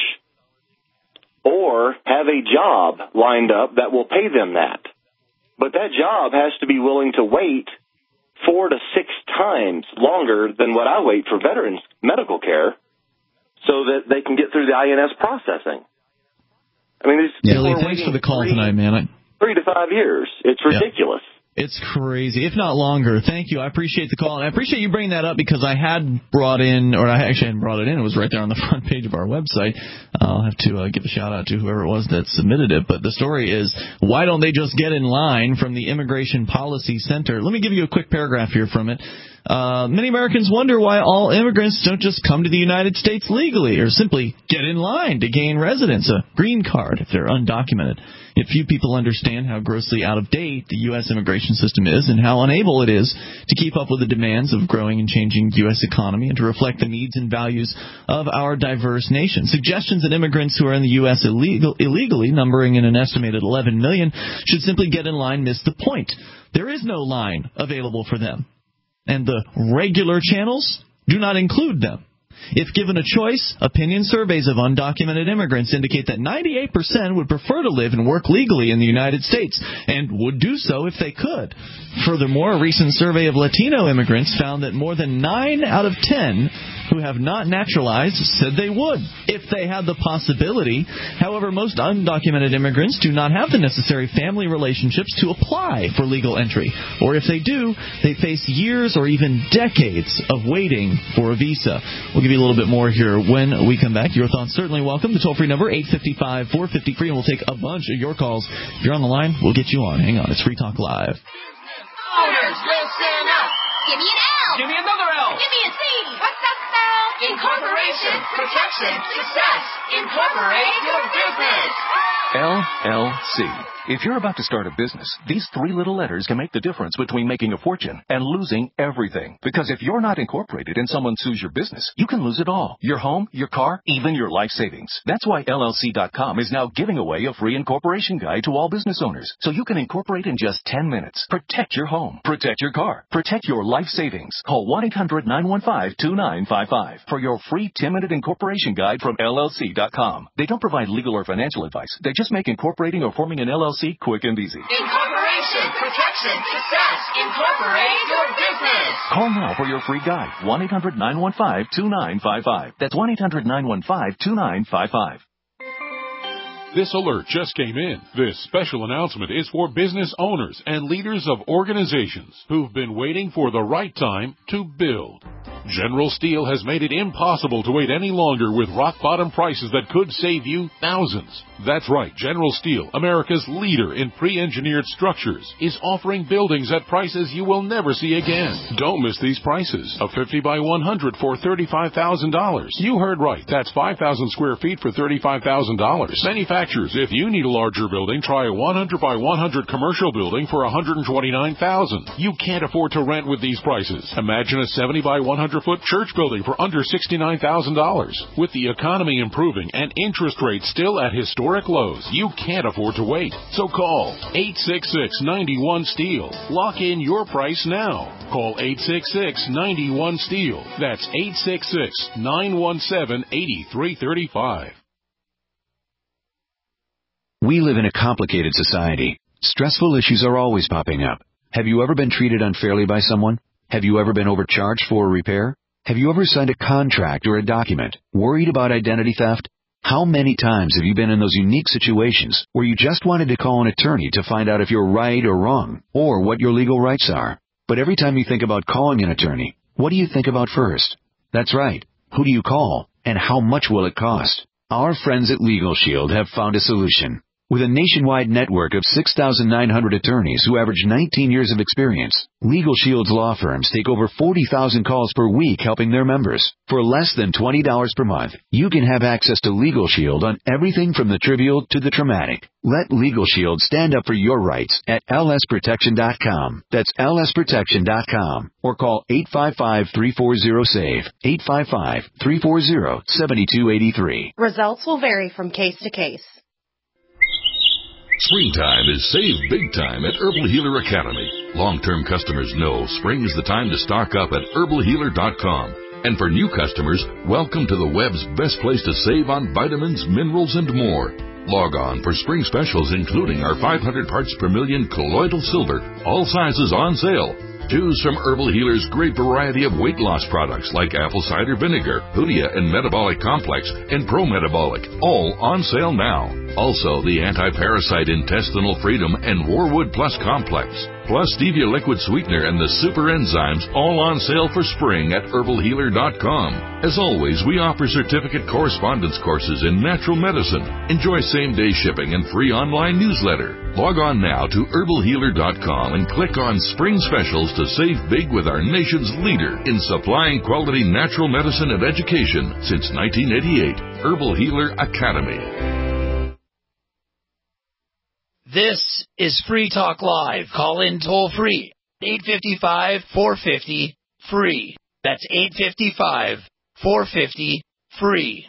or have a job lined up that will pay them that. But that job has to be willing to wait 4 to 6 times longer than what I wait for veterans medical care, so that they can get through the INS processing. I mean, these Billy, thanks for the call tonight, man. 3 to 5 years. It's ridiculous. It's crazy, if not longer. Thank you. I appreciate the call. And I appreciate you bringing that up because I had brought in, or I actually hadn't brought it in. It was right there on the front page of our website. I'll have to give a shout-out to whoever it was that submitted it. But the story is, why don't they just get in line from the Immigration Policy Center? Let me give you a quick paragraph here from it. Many Americans wonder why all immigrants don't just come to the United States legally or simply get in line to gain residence, a green card, if they're undocumented. Yet few people understand how grossly out of date the U.S. immigration system is and how unable it is to keep up with the demands of growing and changing U.S. economy and to reflect the needs and values of our diverse nation. Suggestions that immigrants who are in the U.S. illegally, numbering in an estimated 11 million, should simply get in line miss the point. There is no line available for them, and the regular channels do not include them. If given a choice, opinion surveys of undocumented immigrants indicate that 98% would prefer to live and work legally in the United States and would do so if they could. Furthermore, a recent survey of Latino immigrants found that more than 9 out of 10 who have not naturalized said they would if they had the possibility. However, most undocumented immigrants do not have the necessary family relationships to apply for legal entry. Or if they do, they face years or even decades of waiting for a visa. We'll give you a little bit more here when we come back. Your thoughts certainly welcome. The toll-free number, 855-450-FREE, and we'll take a bunch of your calls. If you're on the line, we'll get you on. Hang on. It's Free Talk Live. Owners, listen up. Give me an L. Give me another L. Give me a C. What's that spell? Incorporation, protection, success. Incorporate your business. LLC. If you're about to start a business, these 3 little letters can make the difference between making a fortune and losing everything. Because if you're not incorporated and someone sues your business, you can lose it all. Your home, your car, even your life savings. That's why LLC.com is now giving away a free incorporation guide to all business owners. So you can incorporate in just 10 minutes. Protect your home. Protect your car. Protect your life savings. Call 1-800-915-2955 for your free 10-minute incorporation guide from LLC.com. They don't provide legal or financial advice. They just make incorporating or forming an LLC quick and easy. Incorporation, protection, success. Incorporate your business. Call now for your free guide. 1-800-915-2955. That's 1-800-915-2955. This alert just came in. This special announcement is for business owners and leaders of organizations who've been waiting for the right time to build. General Steel has made it impossible to wait any longer with rock-bottom prices that could save you thousands. That's right, General Steel, America's leader in pre-engineered structures, is offering buildings at prices you will never see again. Don't miss these prices. A 50 by 100 for $35,000. You heard right. That's 5,000 square feet for $35,000. Manufacturers, if you need a larger building, try a 100 by 100 commercial building for $129,000. You can't afford to rent with these prices. Imagine a 70 by 100-foot church building for under $69,000. With the economy improving and interest rates still at historic lows, you can't afford to wait. So call 866-91-STEEL. Lock in your price now. Call 866-91-STEEL. That's 866-917-8335. We live in a complicated society. Stressful issues are always popping up. Have you ever been treated unfairly by someone? Have you ever been overcharged for a repair? Have you ever signed a contract or a document worried about identity theft? How many times have you been in those unique situations where you just wanted to call an attorney to find out if you're right or wrong, or what your legal rights are? But every time you think about calling an attorney, what do you think about first? That's right. Who do you call, and how much will it cost? Our friends at Legal Shield have found a solution. With a nationwide network of 6,900 attorneys who average 19 years of experience, Legal Shield's law firms take over 40,000 calls per week helping their members. For less than $20 per month, you can have access to Legal Shield on everything from the trivial to the traumatic. Let Legal Shield stand up for your rights at lsprotection.com. That's lsprotection.com. Or call 855-340-SAVE, 855-340-7283. Results will vary from case to case. Springtime is save big time at Herbal Healer Academy. Long-term customers know spring is the time to stock up at herbalhealer.com. And for new customers, welcome to the web's best place to save on vitamins, minerals, and more. Log on for spring specials including our 500 parts per million colloidal silver, all sizes on sale. Choose from Herbal Healer's great variety of weight loss products like apple cider vinegar, Hoodia and Metabolic Complex, and Pro-Metabolic, all on sale now. Also, the Anti-Parasite Intestinal Freedom and Warwood Plus Complex, plus Stevia Liquid Sweetener and the Super Enzymes, all on sale for spring at herbalhealer.com. As always, we offer certificate correspondence courses in natural medicine. Enjoy same-day shipping and free online newsletter. Log on now to herbalhealer.com and click on Spring Specials to save big with our nation's leader in supplying quality natural medicine and education since 1988, Herbal Healer Academy. This is Free Talk Live. Call in toll free. 855-450-FREE. That's 855-450-FREE.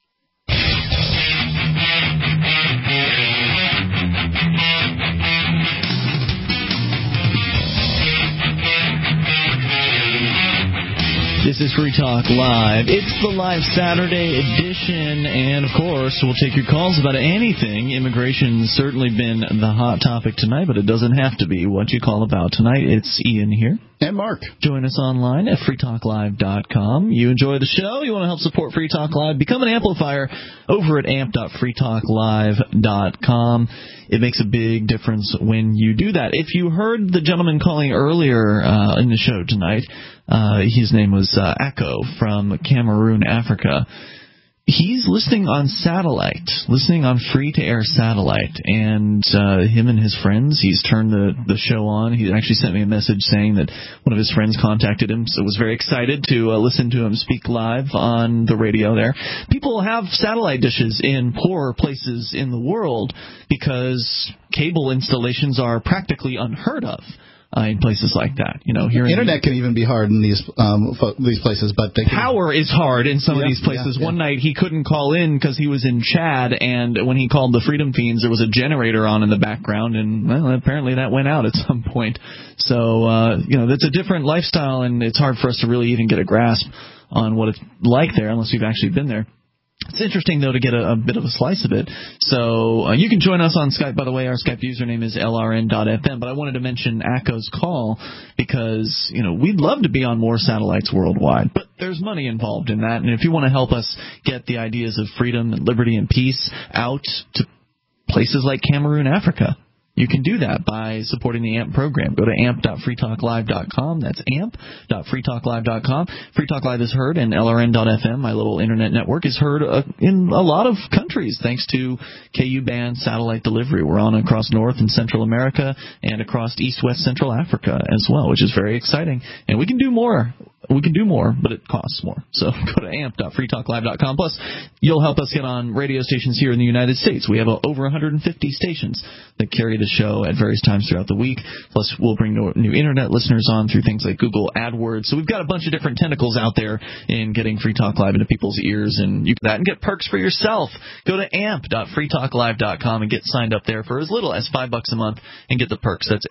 This is Free Talk Live. It's the live Saturday edition, and of course, we'll take your calls about anything. Immigration's certainly been the hot topic tonight, but it doesn't have to be what you call about tonight. It's Ian here. And Mark. Join us online at freetalklive.com. You enjoy the show? You want to help support Free Talk Live? Become an amplifier over at amp.freetalklive.com. It makes a big difference when you do that. If you heard the gentleman calling earlier in the show tonight, his name was Akko from Cameroon, Africa. He's listening on satellite, listening on free-to-air satellite, and him and his friends, he's turned the show on. He actually sent me a message saying that one of his friends contacted him, so was very excited to listen to him speak live on the radio there. People have satellite dishes in poorer places in the world because cable installations are practically unheard of. In places like that, you know, here internet can even be hard in these places, but power is hard in some of these places. One night he couldn't call in because he was in Chad, and when he called the Freedom Fiends, there was a generator on in the background, and well, apparently that went out at some point. So you know, that's a different lifestyle, and it's hard for us to really even get a grasp on what it's like there unless we've actually been there. It's interesting, though, to get a bit of a slice of it. So you can join us on Skype. By the way, our Skype username is lrn.fm. But I wanted to mention Akko's call because, you know, we'd love to be on more satellites worldwide. But there's money involved in that. And if you want to help us get the ideas of freedom and liberty and peace out to places like Cameroon, Africa, you can do that by supporting the AMP program. Go to amp.freetalklive.com. That's amp.freetalklive.com. Free Talk Live is heard, and LRN.FM, my little internet network, is heard in a lot of countries thanks to KU band satellite delivery. We're on across North and Central America and across East, West, Central Africa as well, which is very exciting. And we can do more. We can do more, but it costs more. So go to amp.freetalklive.com. Plus, you'll help us get on radio stations here in the United States. We have over 150 stations that carry the show at various times throughout the week. Plus, we'll bring new internet listeners on through things like Google AdWords. So we've got a bunch of different tentacles out there in getting Free Talk Live into people's ears, and you can do that and get perks for yourself. Go to amp.freetalklive.com and get signed up there for as little as $5 a month and get the perks. That's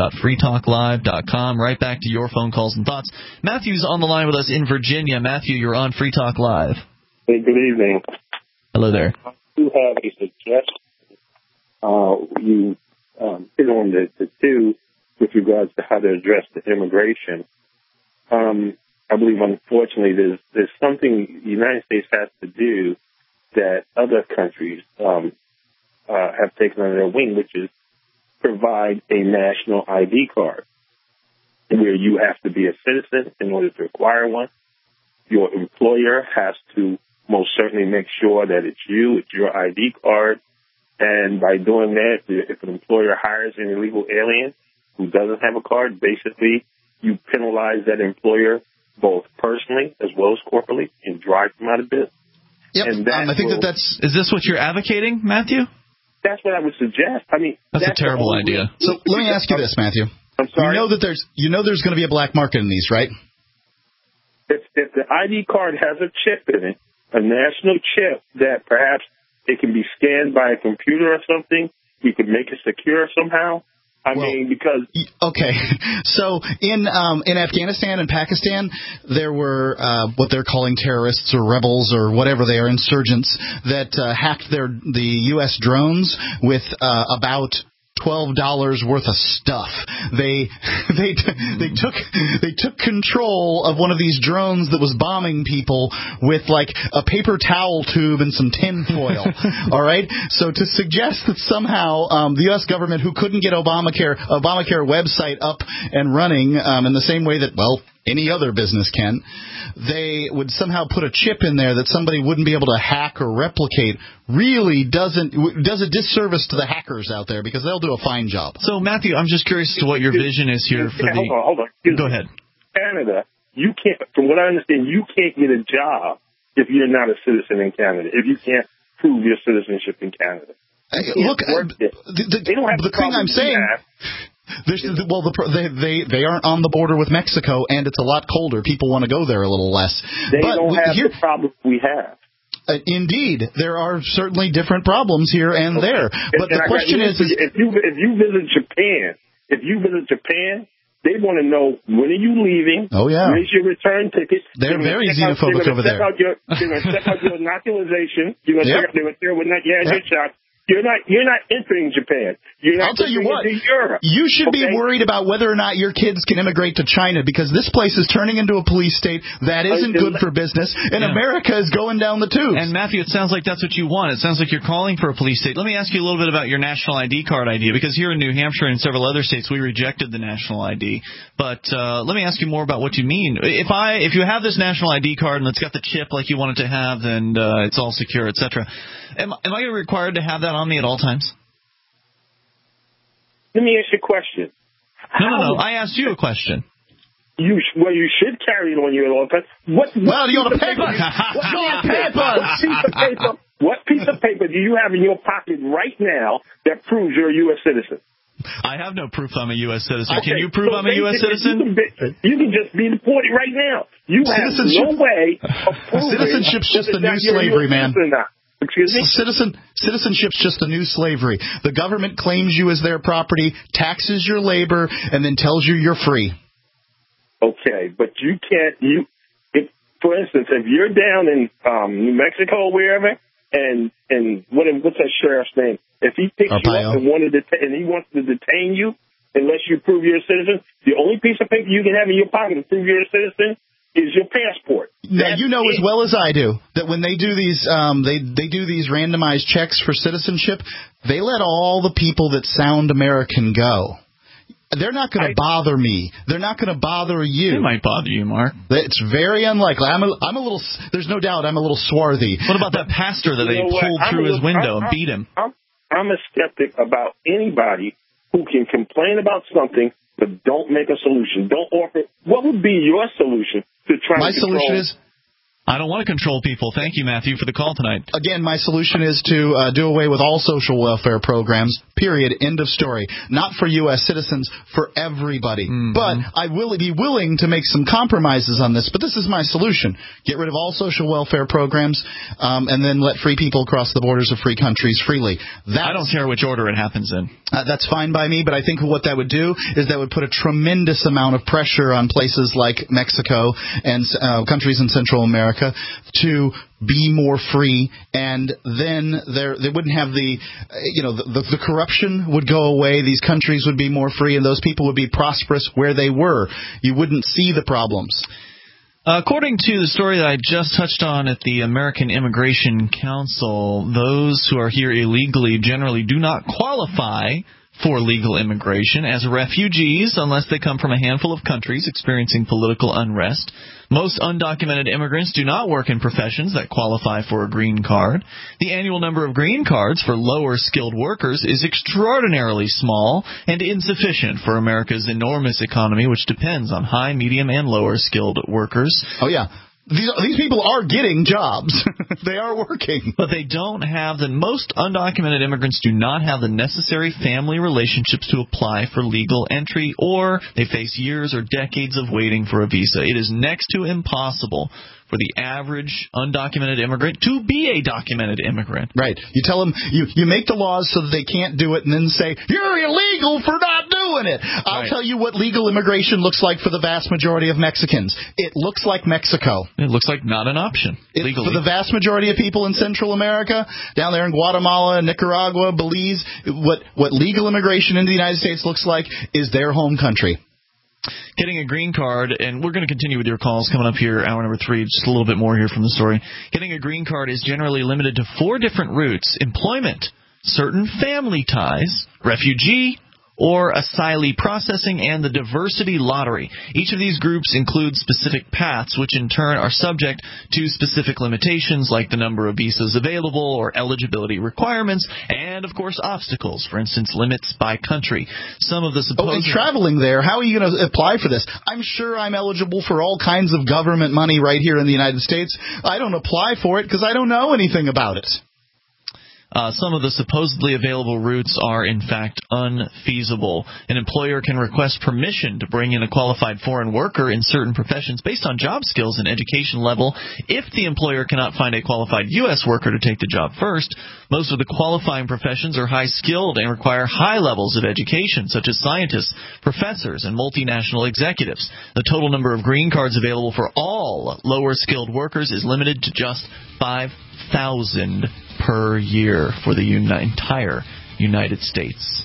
amp.freetalklive.com. Right back to your phone calls and thoughts. Matthew's on the line with us in Virginia. Matthew, you're on Free Talk Live. Hey, good evening. Hello there. You have a suggestion. You hit on the two with regards to how to address the immigration. I believe, unfortunately, there's something the United States has to do that other countries have taken under their wing, which is provide a national ID card where you have to be a citizen in order to acquire one. Your employer has to most certainly make sure that it's your ID card. And by doing that, if an employer hires an illegal alien who doesn't have a card, basically you penalize that employer both personally as well as corporately and drive them out of business. Yep. And I think that's... Is this what you're advocating, Matthew? That's what I would suggest. I mean, that's a terrible idea. So let me ask you this, Matthew. I'm sorry. You know there's going to be a black market in these, right? If the ID card has a chip in it, a national chip that perhaps it can be scanned by a computer or something, you could make it secure somehow. I mean, because... Okay. So in Afghanistan and Pakistan, there were what they're calling terrorists or rebels or whatever they are, insurgents, that hacked the U.S. drones with about $12 worth of stuff. They took control of one of these drones that was bombing people with like a paper towel tube and some tin foil. All right. So to suggest that somehow the U.S. government, who couldn't get Obamacare website up and running in the same way that any other business can, they would somehow put a chip in there that somebody wouldn't be able to hack or replicate, really does a disservice to the hackers out there, because they'll do a fine job. So, Matthew, I'm just curious as to what your vision is here for the... Hold on. Go ahead. Canada, you can't, from what I understand, you can't get a job if you're not a citizen in Canada, if you can't prove your citizenship in Canada. Look, the thing I'm saying... They aren't on the border with Mexico, and it's a lot colder. People want to go there a little less. They don't have the problems we have. Indeed, there are certainly different problems here and there. But the question is, if you visit Japan, they want to know, when are you leaving? Oh, yeah. Where's your return ticket? They're very xenophobic over there. They're going to check out your inoculation. You're going to check out your shot. You're not entering Japan. I'll tell you what, Europe. You should be worried about whether or not your kids can immigrate to China, because this place is turning into a police state that isn't good for business, and America is going down the tubes. And Matthew, it sounds like that's what you want. It sounds like you're calling for a police state. Let me ask you a little bit about your national ID card idea, because here in New Hampshire and several other states, we rejected the national ID. But let me ask you more about what you mean. If you have this national ID card and it's got the chip like you want it to have, and it's all secure, etc., am I required to have that on me at all times? Let me ask you a question. No. I asked you a question. You should carry it on you at all times. What piece of paper do you have in your pocket right now that proves you're a U.S. citizen? I have no proof I'm a U.S. citizen. Okay, can you prove I'm a U.S. citizen? You can just be deported right now. You have no way of proving citizenship's just the new slavery, man. Excuse me? Citizenship's just the new slavery. The government claims you as their property, taxes your labor, and then tells you you're free. Okay, but you can't. For instance, if you're down in New Mexico or wherever, and what's that sheriff's name? If he picks you up and he wants to detain you, unless you prove you're a citizen, the only piece of paper you can have in your pocket to prove you're a citizen is your passport. Now, you know as well as I do that when they do these they do these randomized checks for citizenship, they let all the people that sound American go. They're not going to bother me. They're not going to bother you. They might bother you, Mark. It's very unlikely. I'm a little. There's no doubt I'm a little swarthy. What about that pastor that they pulled through his window and beat him? I'm a skeptic about anybody who can complain about something but don't make a solution. Don't offer. What would be your solution to try to control? My solution is, I don't want to control people. Thank you, Matthew, for the call tonight. Again, my solution is to do away with all social welfare programs, period, end of story. Not for U.S. citizens, for everybody. Mm-hmm. But I will be willing to make some compromises on this, but this is my solution. Get rid of all social welfare programs, and then let free people cross the borders of free countries freely. I don't care which order it happens in. That's fine by me, but I think what that would do is that would put a tremendous amount of pressure on places like Mexico and countries in Central America America to be more free, and then they wouldn't have the corruption would go away. These countries would be more free, and those people would be prosperous where they were. You wouldn't see the problems. According to the story that I just touched on at the American Immigration Council, those who are here illegally generally do not qualify for legal immigration as refugees unless they come from a handful of countries experiencing political unrest. Most undocumented immigrants do not work in professions that qualify for a green card. The annual number of green cards for lower-skilled workers is extraordinarily small and insufficient for America's enormous economy, which depends on high, medium, and lower-skilled workers. Oh, yeah. These people are getting jobs. They are working. But they don't have most undocumented immigrants do not have the necessary family relationships to apply for legal entry, or they face years or decades of waiting for a visa. It is next to impossible for the average undocumented immigrant to be a documented immigrant. Right. You tell them, you make the laws so that they can't do it and then say, you're illegal for not doing it. I'll tell you what legal immigration looks like for the vast majority of Mexicans. It looks like Mexico. It looks like not an option legally. For the vast majority of people in Central America, down there in Guatemala, Nicaragua, Belize, what legal immigration into the United States looks like is their home country. Getting a green card, and we're going to continue with your calls coming up here, hour number 3, just a little bit more here from the story. Getting a green card is generally limited to 4 different routes: employment, certain family ties, refugee, or asylee processing, and the diversity lottery. Each of these groups includes specific paths, which in turn are subject to specific limitations like the number of visas available or eligibility requirements, and, of course, obstacles, for instance, limits by country. Some of the supposed... and traveling there, how are you going to apply for this? I'm sure I'm eligible for all kinds of government money right here in the United States. I don't apply for it because I don't know anything about it. Some of the supposedly available routes are, in fact, unfeasible. An employer can request permission to bring in a qualified foreign worker in certain professions based on job skills and education level if the employer cannot find a qualified U.S. worker to take the job first. Most of the qualifying professions are high-skilled and require high levels of education, such as scientists, professors, and multinational executives. The total number of green cards available for all lower-skilled workers is limited to just 5,000 per year for the entire United States.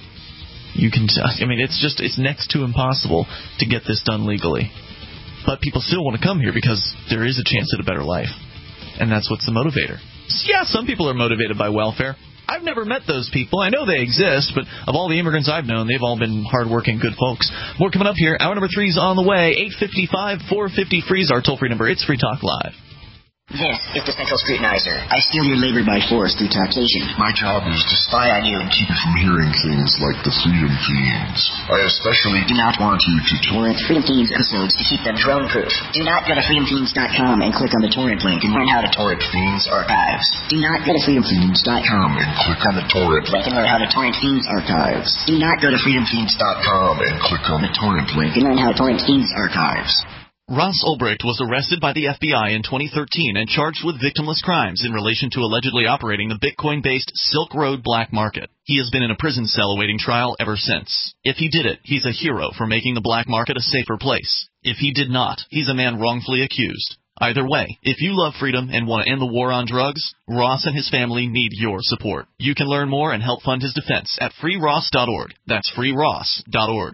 It's next to impossible to get this done legally. But people still want to come here because there is a chance at a better life. And that's what's the motivator. Yeah, some people are motivated by welfare. I've never met those people. I know they exist, but of all the immigrants I've known, they've all been hardworking, good folks. More coming up here. Hour number 3 is on the way. 855-450-FREE is our toll-free number. It's Free Talk Live. This is the Central Scrutinizer. I steal your labor by force through taxation. My job is to spy on you and keep you from hearing things like the Freedom Fiends. I especially do not want you to torrent Freedom Fiends episodes to keep them drone-proof. Do not go to freedomfiends.com and click on the torrent link and learn how to torrent Fiends archives. Do not go to freedomfiends.com and click on the torrent link and learn how to torrent Fiends archives. Do not go to freedomfiends.com and click on the torrent link and learn how to torrent Fiends archives. Ross Ulbricht was arrested by the FBI in 2013 and charged with victimless crimes in relation to allegedly operating the Bitcoin-based Silk Road black market. He has been in a prison cell awaiting trial ever since. If he did it, he's a hero for making the black market a safer place. If he did not, he's a man wrongfully accused. Either way, if you love freedom and want to end the war on drugs, Ross and his family need your support. You can learn more and help fund his defense at freeross.org. That's freeross.org.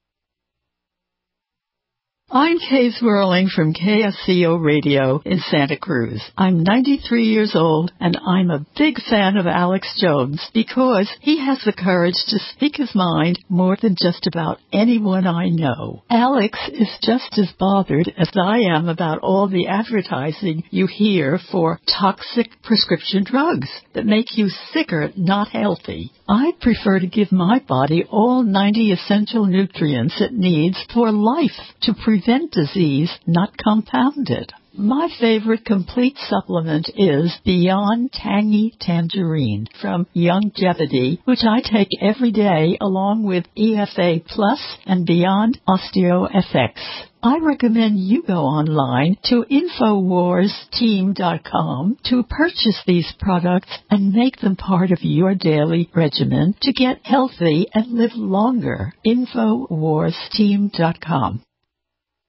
I'm Kay Swirling from KSCO Radio in Santa Cruz. I'm 93 years old, and I'm a big fan of Alex Jones because he has the courage to speak his mind more than just about anyone I know. Alex is just as bothered as I am about all the advertising you hear for toxic prescription drugs that make you sicker, not healthy. I prefer to give my body all 90 essential nutrients it needs for life to prevent disease, not compound it. My favorite complete supplement is Beyond Tangy Tangerine from Youngevity, which I take every day along with EFA Plus and Beyond OsteoFX. I recommend you go online to InfoWarsTeam.com to purchase these products and make them part of your daily regimen to get healthy and live longer. InfoWarsTeam.com.